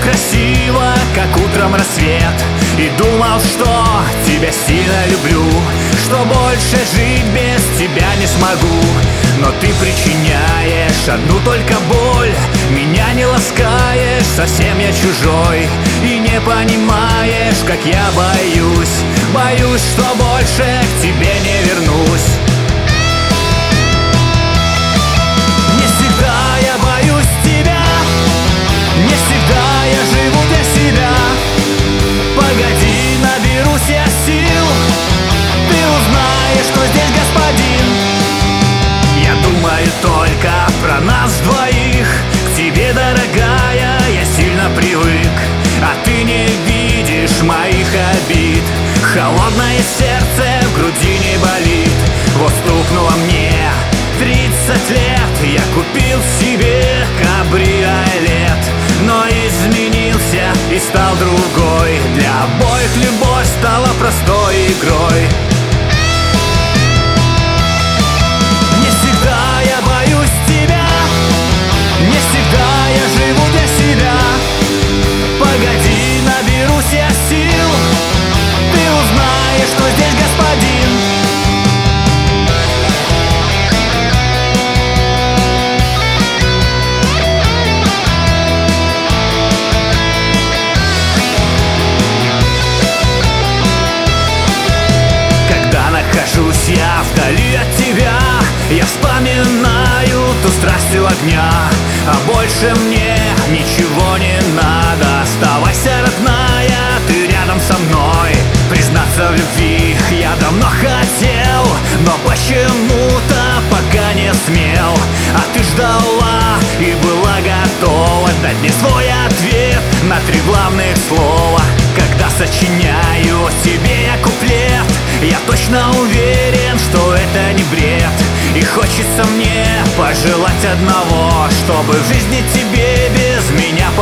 красиво, как утром рассвет. И думал, что тебя сильно люблю, что больше жить без тебя не смогу. Но ты причиняешь одну только боль, меня не ласкаешь, совсем я чужой. И не понимаешь, как я боюсь, боюсь, что больше к тебе не вернусь. Не всегда я боюсь тебя, не всегда я живу для себя. Погоди, наберусь я сил, ты узнаешь, что здесь господин. Я думаю только про нас двоих, к тебе, дорогая, я сильно привык. А ты не видишь моих обид, холодное сердце в груди не болит. Вот стукнуло мне 30 лет, я купил себе кабриолет, но изменился и стал другой. Для обоих любовь стала простой игрой. Не всегда я боюсь тебя, не всегда я живу для себя. Погоди, наберусь я сил, ты узнаешь, что здесь господин. Когда нахожусь я вдали от тебя, я вспоминаю ту страсть у огня. А больше мне ничего не надо. Оставайся, родная, ты рядом со мной. Признаться в любви я давно хотел, но почему-то пока не смел. А ты ждала и была готова дать мне свой ответ на 3 главных слова. Когда сочиняю тебе я куплет, я точно уверен, что это не бред. И хочется мне пожелать одного, чтобы в жизни тебе без меня